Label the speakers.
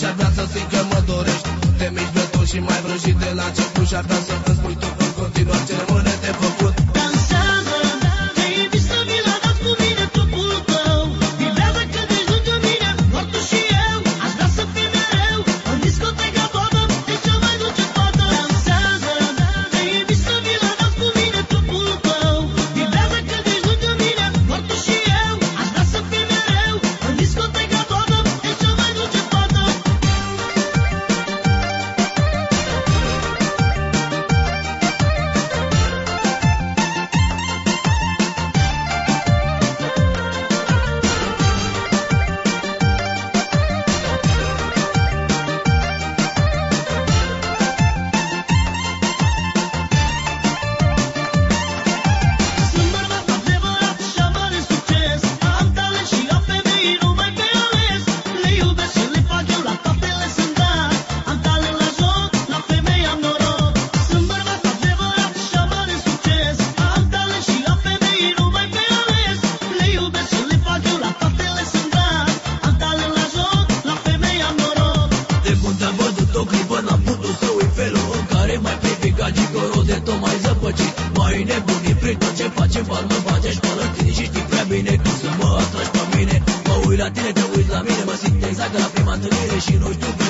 Speaker 1: și-ar vrea să simt că mă dorești. Te miști pe tot și mai vrăjit de la început, și-ar vrea să îmi spui tot în continuare ce rămâne de făcut.
Speaker 2: Dansează, te invit să vii la dans cu mine, trupul tău vibrează când ești lângă mine, doar tu și eu. Aș vrea să fii mereu în discoteca toată, e cea mai dulce toată. Dansează, te invit să vii la dans cu mine, trupul tău vibrează când ești lângă mine, doar tu și eu. Aș vrea să fii mereu în discoteca toată, e cea mai dulce toată. Sunt bărbat adevărat și am mare succes, am talent și am femei numai pe ales. Le iubesc și le fac eu, la toate le sunt dat. Am talent la joc, la femei am noroc. Sunt bărbat adevărat și am mare succes, am talent și am femei numai pe ales. Le iubesc și le fac eu, la toate le sunt dat. Am talent la joc, la femei am noroc.
Speaker 3: De când te-am văzut o clipă n-am putut să uit felul în care m-ai privigat, gigoro de tot mai zăpăcit. M-ai nebunit prin tot ce facem, bani mă bage școală tine și știi prea bine cum să mă atragi pe mine. Mă uit la tine, te uiți la mine, mă simt exact ca la prima întâlnire și nu știu